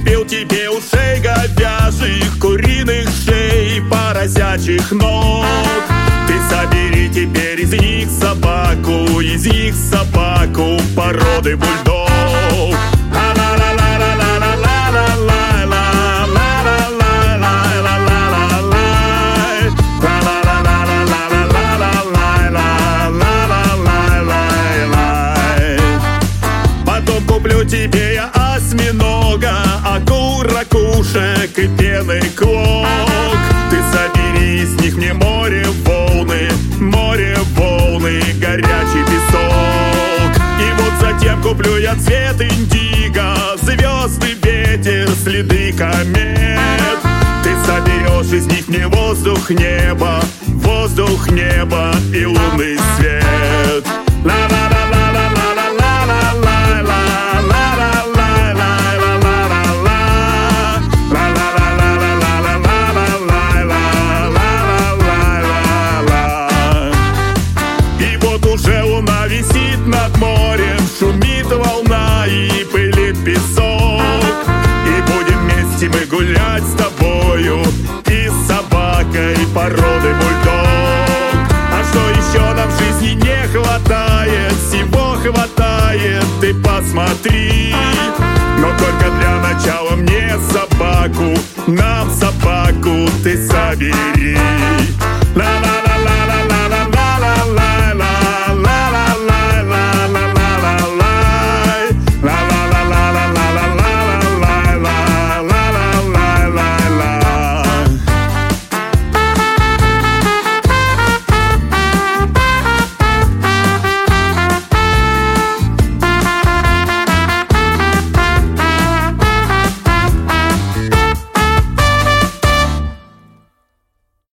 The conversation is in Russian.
купил тебе ушей говяжьих, куриных шей, поросячьих ног. Ты собери теперь из них собаку породы бульдог. Потом куплю тебе я осьминога, акул, ракушек и пеный клок. Ты собери из них мне море волны, горячий песок. И вот затем куплю я цвет индиго, звезды, ветер, следы комет. Ты соберешь из них мне воздух, небо и лунный свет. Уже луна висит над морем, шумит волна и пылит песок. И будем вместе мы гулять с тобою и с собакой породы бульдог. А что еще нам в жизни не хватает? Всего хватает, ты посмотри. Но только для начала